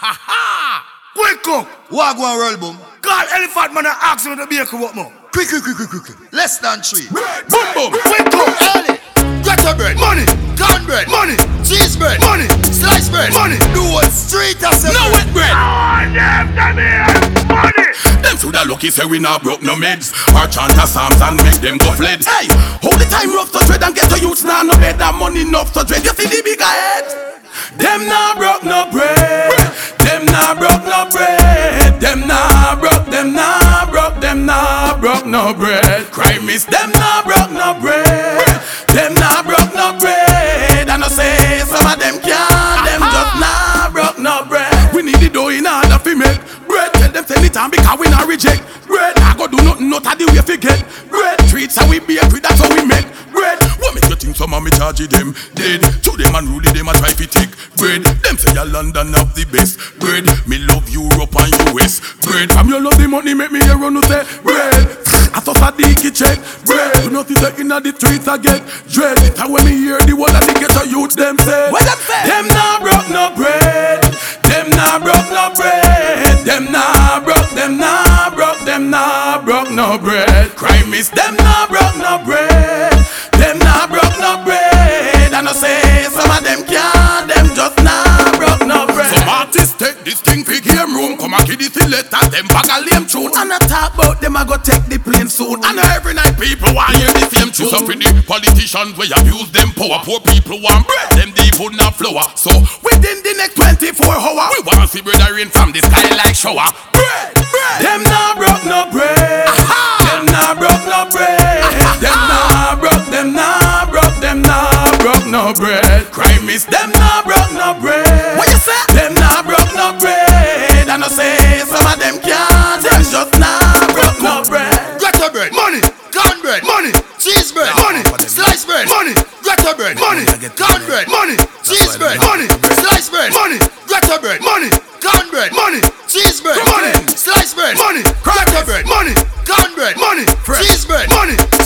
Quick up. Wagwan roll boom. Call Elephant Man and ask him to be a what more. Quick. Less than 3. Boom boom. Quick up. Early. Greta bread. Money. Corn bread. Money. Cheese bread. Money. Slice bread. Money. Do what street as No wet bread. Money. Them shoulda lucky say we not broke no meds. Or chant a psalms and make them go fled. Hey, all the time rough to dread and get to youths now no bed and money enough to dread. You see the bigger head? Them nah broke no bread. Them nah broke no bread. Them nah broke no bread. Crime is them nah broke no bread. Them nah broke no bread. And I say some of them can't. Them just nah broke no bread. We need the dough in order to make bread. Tell them send it on because we not reject bread. I go do nothing not the way we get bread. Treats how we be a that's how we make bread. What make you think some of me charge them dead? To them and rule them and try to take bread. Them say you London have the best bread. Me love Europe and US bread. From you love the money make me hear run to say bread. I thought I did check bread. You know this in the streets I get dread. And when me hear the word that they get to youth them say what them say? Them nah broke no bread. Them nah broke no bread. Them nah broke no bread. Crime is them nah broke no bread. Them nah broke no bread. And I say some of them can't. Them just nah broke no bread. Some artists take this thing for game room. Come and kid it till later. Them bag a lame tune. And I talk about them I go take the plane soon. And every night people want hear the same tune. So for the politicians we abuse them power. Poor people want bread. Them deep food not flour. So within the next 24 hours we want to see bread rain from the sky like shower. Bread. Them nah broke no bread. Them nah broke no bread. Them nah broke no bread. Crime is them nah broke no bread. What you say? Them nah broke no bread. And I say some of them can't. Them just nah broke no bread. Greta bread. Money. Corn bread. Money. Cheese bread. Money. Slice bread. Money. Greta bread. Money. Corn bread. Money. Cheese bread. Money. Slice bread. Money. Greta bread. Money. Corn bread. Money. Cheese bread. Money. Slice bread. Money. Greta bread. Money. Corn bread. Money. Cheese bread. Money.